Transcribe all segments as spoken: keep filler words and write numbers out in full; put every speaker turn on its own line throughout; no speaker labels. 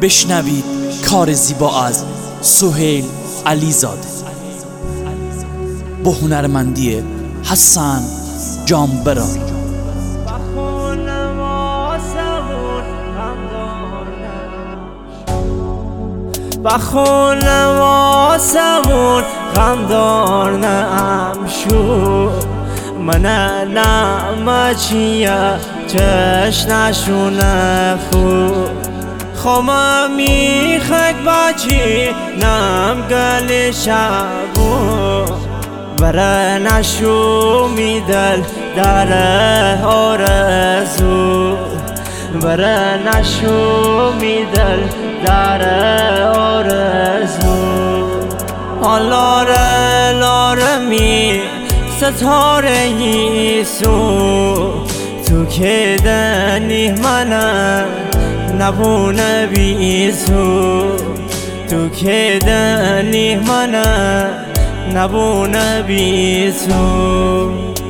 بشنوید کار زیبا از سهیل علیزاده با هنرمندی حسن جانبران.
بخون واسمون غمدار نم شو من نمچیه چش نشونه خو خما میخک باچی نم گل شبو بره نشو میدل در آرزو بره نشو میدل در آرزو لاره لاره می ستاره یسو تو که دنی منه نبونه بیسو تو که دنی منه نبونه بیسو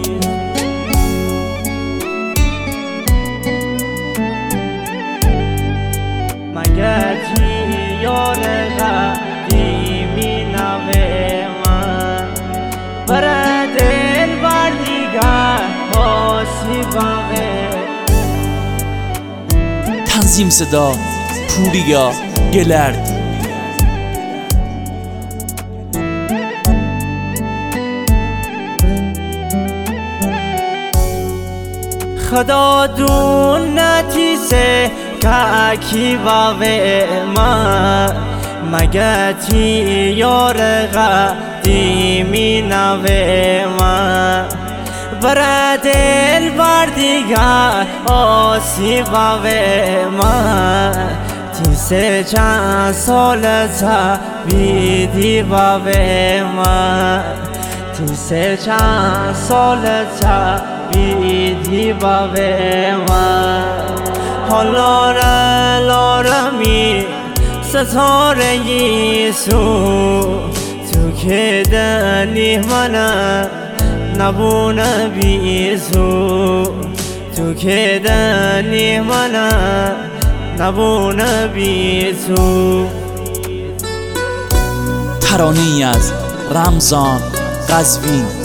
مگر چی یار قدیمی نوه من برای دل بر دیگر آسی باقه.
تنظیم صدا پوریا گلرد.
خدا دون نتیسه که کی باوه ما مگه تی یار قدیمی نوه ما برای دل بر دیگر آسی باوه ما تیسه چند سال تا بیدی باوه ما تیسه چند سال تا بیدی باوه ما لاره لاره می ستاره یسو تو که دنی منه نبونه بیسو تو که دنی منه نبونه بیسو.
ترانه‌ای از رمضان قزوین.